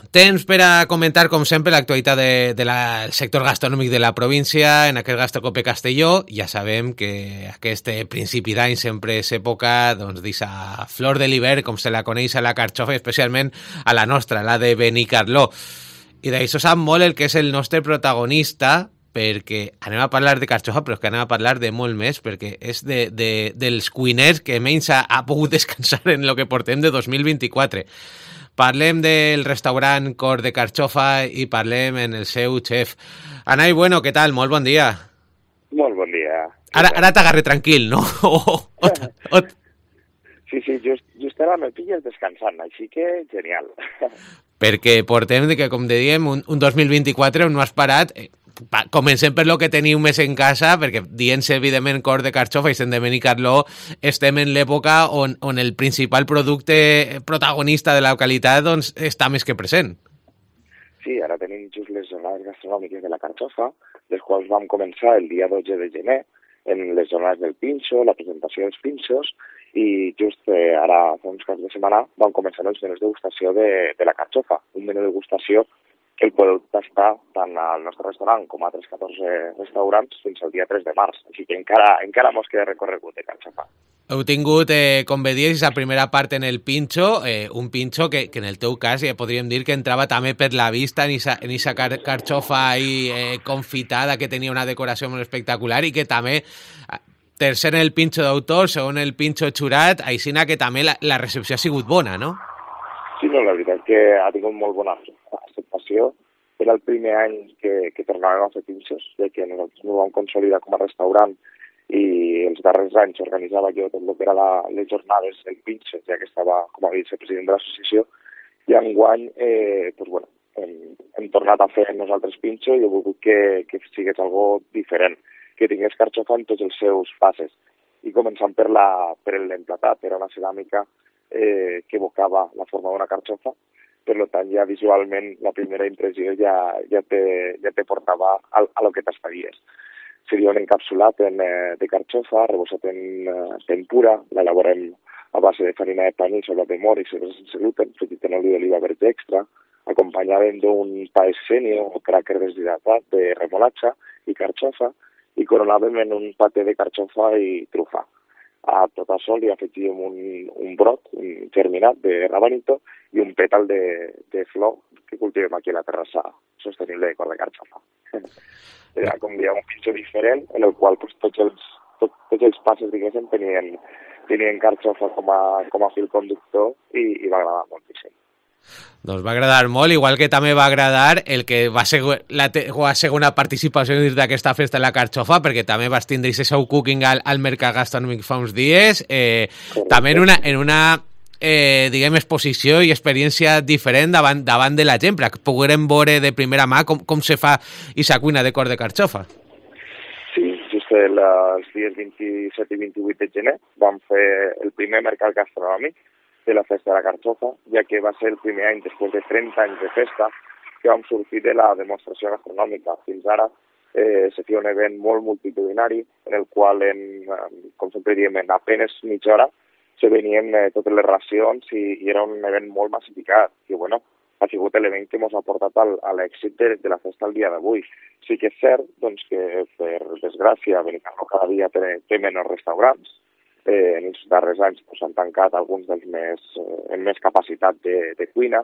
Temps per a comentar, com sempre, l'actualitat del sector gastronòmic de la província, en aquest Gastrocope Castelló. Ja sabem que aquest principi d'any sempre és època d'eixa flor de l'hivern, com se la coneix a la carxofa, especialment a la nostra, la de Benicarló. I d'això sap molt el que és el nostre protagonista, perquè anem a parlar de carxofa, però és que anem a parlar de molt més, perquè és dels cuiners que menys ha pogut descansar en el que portem de 2024. Parlem del restaurant Cor de Carxofa i parlem en el seu xef. Anai Bueno, què tal? Molt bon dia. Molt bon dia. Ara t'agarré tranquil, no? Sí, just ara me pilles descansant, així que genial. Perquè portem, com dèiem, un 2024 on no has parat. Comencem per lo que teniu més en casa, perquè dient-se, evidentment, Cor de Carxofa i sent de Benicarló, estem en l'època on el principal producte protagonista de la localitat doncs, està més que present. Sí, ara tenim just les jornades gastronòmiques de la carxofa, les quals vam començar el dia 12 de gener, en les jornades del pinxo, la presentació dels pinxos, i just ara, fa uns caps de setmana, vam començar els menús de degustació de la carxofa, un menú de degustació que el podeu tastar tant al nostre restaurant com a altres 14 restaurants fins al dia 3 de març. Així que encara mos queda recorregut de carxofa. Heu tingut, com bé dius, la primera part en el pinxo, un pinxo que en el teu cas podríem dir que entrava també per la vista en eixa carxofa confitada que tenia una decoració molt espectacular i que també, tercer en el pinxo d'autor, segon el pinxo xurat, aixina que també la recepció ha sigut bona, no? Sí, no, la veritat que ha tingut molt bona acceptació. Era el primer any que tornàvem a fer pinxos, ja que nosaltres ens vam consolidar com a restaurant i els darrers anys organitzava jo tot el que era les jornades del pinxo, ja que estava com a vicepresident de l'associació, i enguany hem tornat a fer nosaltres pinxo i he volgut que sigués algo diferent, que tingués carxofa en tots els seus fases. I començant per l'emplatat, era una ceràmica que evocava la forma d'una carxofa, per tant ja visualment la primera impressió ja te portava a lo que t'esperaries. Seria un encapsulat de carxofa, rebossat en tempura, l'elaborem a base de farina de pany i sola de moro i cebes sense gluten, fregit en oli d'oliva verge extra, acompanyàvem d'un pa escenio o cràquer deshidratat de remolatxa i carxofa i coronàvem en un paté de carxofa i trufa. A tot això li afegíem un brot, un germinat de rabanito i un pètal de flor que cultivem aquí a la terrassa sostenible de Cor de Carxofa. Era, com diem, un pinxo diferent en el qual tots els passes, diguéssim, tenien carxofa com a fil conductor i va agradar moltíssim. Doncs va agradar molt, igual que també va agradar el que va ser la segona participació dins d'aquesta festa de la carxofa, perquè també vas tindre aquest show cooking al Mercat Gastronòmic fa uns dies, també en una diguem, exposició i experiència diferent davant de la gent, perquè poguérem veure de primera mà com se fa aquesta cuina de Cor de Carxofa. Sí, just els dies 27 i 28 de gener vam fer el primer Mercat Gastronòmic de la festa de la carxofa, ja que va ser el primer any, després de 30 anys de festa, que vam sortir de la demostració gastronòmica. Fins ara se feia un event molt multitudinari, en el qual, com sempre diem, en apenes mitja hora, se venien totes les racions i era un event molt massificat, que ha sigut l'event que ens ha portat a l'èxit de la festa al dia d'avui. Sí que és cert doncs, que, per desgràcia, Benicarló cada dia té menys restaurants. En els darrers anys s'han tancat alguns dels amb més capacitat de cuina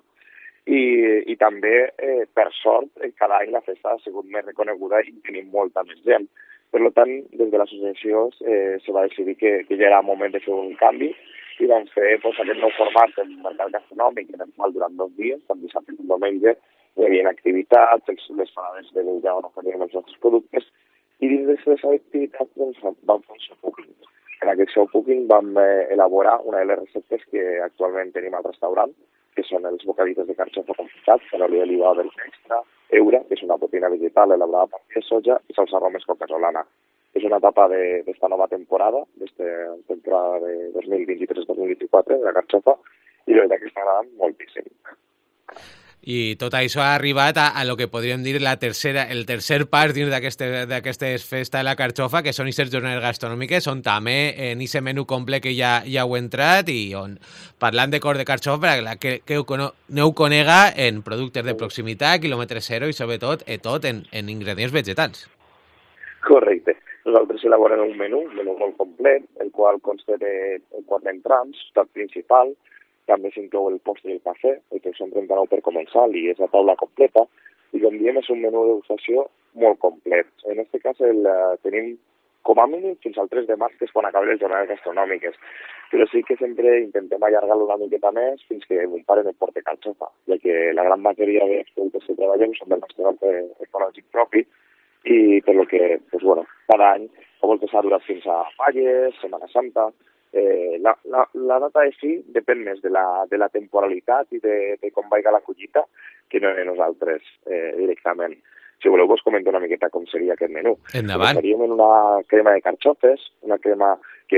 i també, per sort, cada any la festa ha sigut més reconeguda i tenim molta més gent. Per tant, des de l'associació se va decidir que ja era moment de fer un canvi i vam fer aquest nou format del Mercat Gastronòmic, en el qual durant 2 dies, tant dissabte com diumenge, hi havia activitats, les parades de menjar on oferíem els nostres productes i dins d'aquestes activitats vam fer un show cooking. En aquest show cooking vam elaborar una de les receptes que actualment tenim al restaurant, que són els bocaditos de carxofa confitats, amb oli d'oliva verge extra, eura, que és una proteïna vegetal elaborada a partir de soja, i salsa romesco casolana. És una etapa d'esta nova temporada, d'esta temporada de 2023-2024 de la carxofa, i la veritat que està agradant moltíssim. I tot això ha arribat a lo que podríem dir el tercer pas dins d'aquestes festa de la Carxofa, que són aquestes jornades gastronòmiques, on també en aquest menú complet que ja heu entrat i on, parlant de cor de Carxofa, que aneu conega en productes de proximitat, quilòmetre zero i sobretot tot en ingredients vegetals. Correcte. Nosaltres elaborem un menú molt complet, el qual consta de 4 entrants, plat principal, també s'inclou el postre i el cafè, el que són 39 per començar, i és la taula completa, i com diem és un menú de degustació molt complet. En aquest cas tenim com a mínim fins al 3 de març, que és quan acaben les jornades gastronòmiques, però sí que sempre intentem allargar-lo una miqueta més fins que mon pare no porti Carxofa, ja que la gran majoria de productes que treballem són del nostre art ecològic propi, i per lo que, pues bueno, cada any, com el que s'ha durat fins a Falles, Setmana Santa, la data de fi depèn més de la temporalitat i de com vaiga la collita que no de nosaltres directament. Si voleu, vos comento una miqueta com seria aquest menú. Endavant. Començaríem en una crema de carxofes, una crema que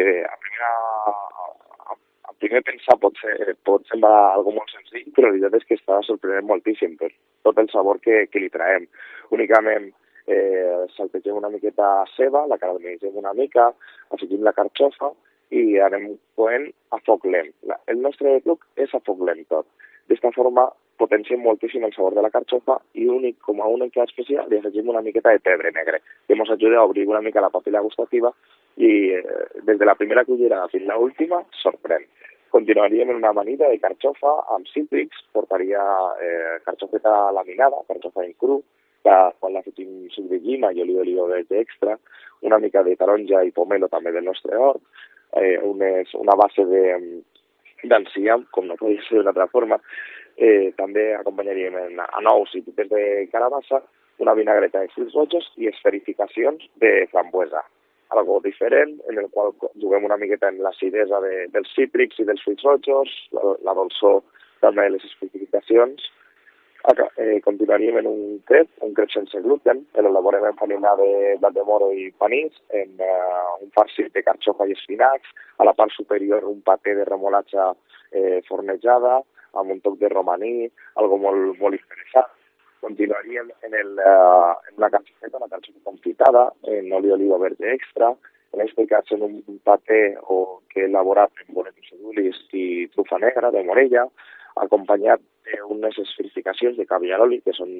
a primer pensar pot semblar algo molt senzill, però la veritat és que està sorprenent moltíssim per tot el sabor que li traiem. Únicament saltegem una miqueta ceba, la caramelitzem una mica, afegim la carxofa i anem coent a foc lent. El nostre truc és a foc lent tot. D'esta forma potenciem moltíssim el sabor de la carxofa i com a única especial li afegim una miqueta de pebre negre, que ens ajuda a obrir una mica la papil·la gustativa i des de la primera cullera fins a l'última sorprèn. Continuaríem en una amanida de carxofa amb cítrics, portaria carxofeta laminada, carxofa en cru, quan l'afegim suc de llima i oli d'oliva verge extra, una mica de taronja i pomelo també del nostre hort, una base d'enciam, com no podria ser d'una altra forma, també acompanyaríem a nous i pipes de carabassa, una vinagreta de fruits rojos i esferificacions de frambuesa. Algo diferent, en el qual juguem una miqueta en l'acidesa dels cítrics i dels fruits rojos, la dolçor també de les esferificacions. Continuaríem en un crep sense gluten, l'elaborem en farina de blat de moro i panís, en un farcit de carxofa i espinacs, a la part superior un paté de remolatxa fornejada, amb un toc de romaní, algo molt, molt interessant. Continuaríem en una carxofeta, una carxofa confitada, en oli d'oliva verge extra, en aquest cas en un paté que he elaborat en boletus edulis i trufa negra de Morella, acompanyat d'unes esferificacions de caviar oli, que són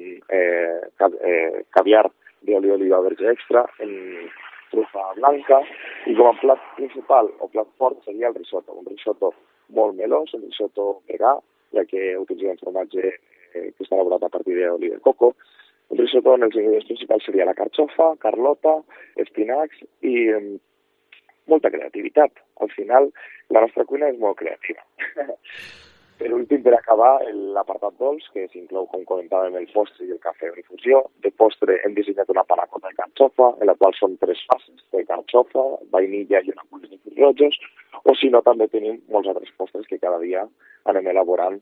caviar d'oli d'oliva verge extra, en trufa blanca, i com a plat principal o plat fort seria el risotto, un risotto molt melós, un risotto vegà, ja que utilitzem formatge que està elaborat a partir d'oli de coco. Un risotto en els ingredients principals seria la carxofa, carlota, espinacs i molta creativitat. Al final, la nostra cuina és molt creativa. Per últim, per acabar, l'apartat dolç, que s'inclou, com comentàvem, el postre i el cafè en infusió. De postre hem dissenyat una panacota de carxofa, en la qual són 3 fases de carxofa, vainilla i una pols de fruits rojos, o si no, també tenim molts altres postres que cada dia anem elaborant.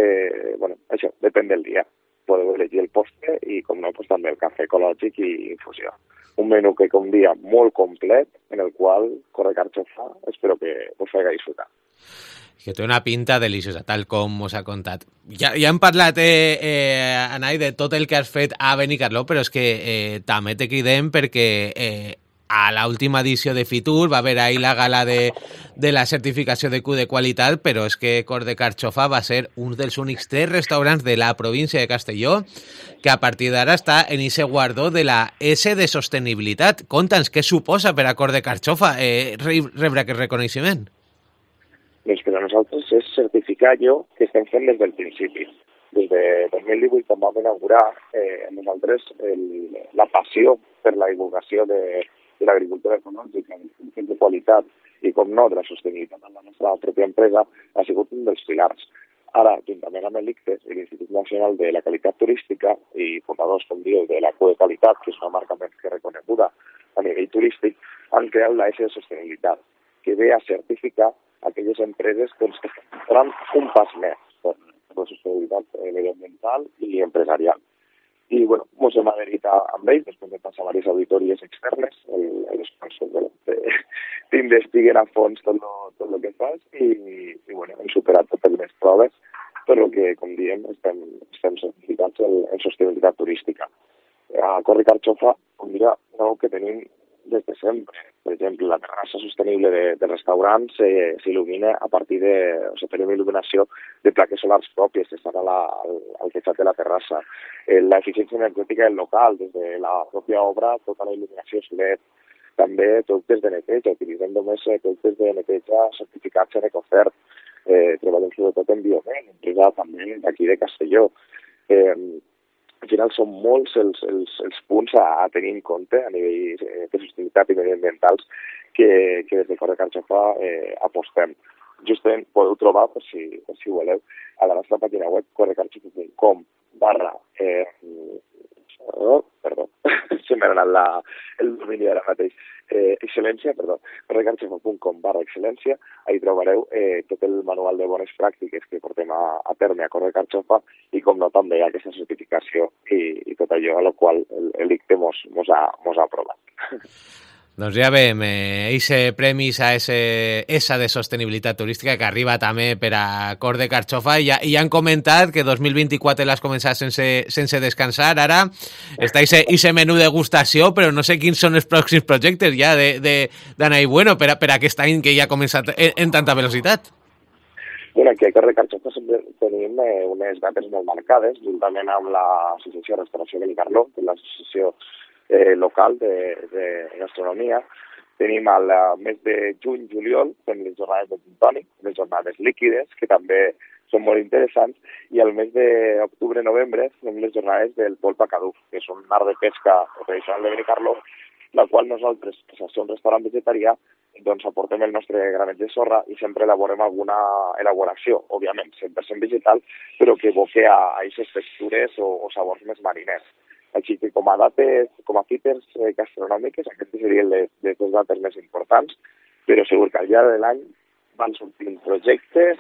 Això depèn del dia. Podeu elegir el postre i, com no, pues, també el cafè ecològic i infusió. Un menú que, com dia, molt complet, en el qual Cor de Carxofa espero que us faci disfrutar. Que té una pinta deliciosa, tal com us ha contat. Ja hem parlat, Anai, de tot el que has fet a Benicarló, però és que també te cridem perquè a l'última edició de Fitur va haver ahir la gala de la certificació de Q de qualitat, però és que Cor de Carxofa va ser un dels únics 3 restaurants de la província de Castelló que a partir d'ara està en aquest guardó de la S de sostenibilitat. Conta'ns què suposa per a Cor de Carxofa rebre aquest reconeixement. Doncs per a nosaltres és certificar allò que estem fent des del principi. Des de 2018, quan vam inaugurar, nosaltres la passió per la divulgació de l'agricultura ecològica, de qualitat i, com no, de la sostenibilitat en la nostra pròpia empresa ha sigut un dels pilars. Ara, juntament amb l'ICTE, l'Institut Nacional de la Qualitat Turística i fundadors, com diu, de la Q de Qualitat, que és una marca més que reconeguda a nivell turístic, han creat la S de sostenibilitat, que ve a certificar aquelles empreses que estan un pas més per la sostenibilitat mediambiental i empresarial. I, bueno, ens hem adherit amb ells, després de passar diverses auditories externes, els sponsors t'investiguen a fons tot el que fas i bueno, hem superat totes les proves però que, com diem, estem certificats en sostenibilitat turística. A Cor de Carxofa, com dirà, no, que tenim des de sempre. Per exemple, la terrassa sostenible del restaurant s'il·lumina a partir de... O sigui, tenim il·luminació de plaques solars pròpies que estan al teixat de la terrassa. L'eficiència energètica del local, des de la pròpia obra, tota la il·luminació és LED. També productes de neteja, utilitzem només productes de neteja certificats en Ecofert. Treballem sobretot en Biomen, empresa també d'aquí de Castelló. Al final són molts els punts a tenir en compte a nivell de sostenibilitat i mediambientals que des de Cor de Carxofa apostem. Justament podeu trobar, per si voleu, a la nostra pàgina web cordecarxofa.com perdó, se m'ha anat el domini ara mateix, cordecarxofa.com/excel·lència, ahí trobareu tot el manual de bones pràctiques que portem a terme a Cor de Carxofa i, com no, també aquesta certificació i tot allò a la qual l'ICTE mos ha aprovat. Doncs ja veiem, eixe premis a esa de sostenibilitat turística que arriba també per a Cor de Carxofa i ja han comentat que 2024 l'has començat sense descansar, ara està eixe menú degustació, però no sé quins són els pròxims projectes ja d'Anna i Bueno per a aquest any que ja ha començat en tanta velocitat. Bueno, aquí a Cor de Carxofa sempre tenim unes dates molt marcades, juntament amb l'Associació de Restauració Benicarló, que és l'associació local de gastronomia. Tenim al mes de juny-juliol, fem les jornades de Tintònic, les jornades líquides, que també són molt interessants, i al mes d'octubre-novembre fem les jornades del polpa caduf, que és un art de pesca tradicional de Benicarló, la qual nosaltres, que som un restaurant vegetarià, doncs aportem el nostre granet de sorra i sempre elaborem alguna elaboració, òbviament, 100% vegetal, però que evoque a aquestes textures o sabors més mariners. Així que com a fites gastronòmiques, aquestes serien les dates més importants, però segur que al llarg de l'any van sortint projectes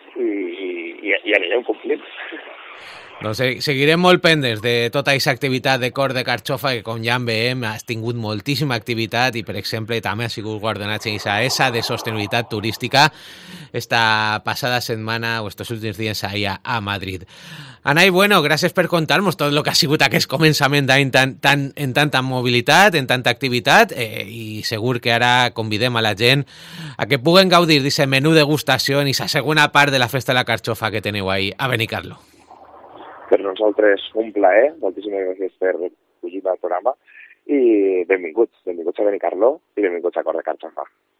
i anirem complint. Doncs seguirem molt pendents de tota aquesta activitat de Cor de Carxofa, que com ja en veiem has tingut moltíssima activitat i, per exemple, també ha sigut guardonat en esa de sostenibilitat turística esta passada setmana o estos últims dies allà a Madrid. Anai, bueno, gràcies per contar-nos tot el que ha sigut aquest començament d'any en tanta mobilitat, en tanta activitat, i segur que ara convidem a la gent a que puguen gaudir d'aquest menú degustació en aquesta segona part de la Festa de la Carxofa que teniu ahí a Benicarló. Per nosaltres un plaer, moltíssimes gràcies per fugir del programa i benvinguts a Benicarló i benvinguts a Cor de Carxofa.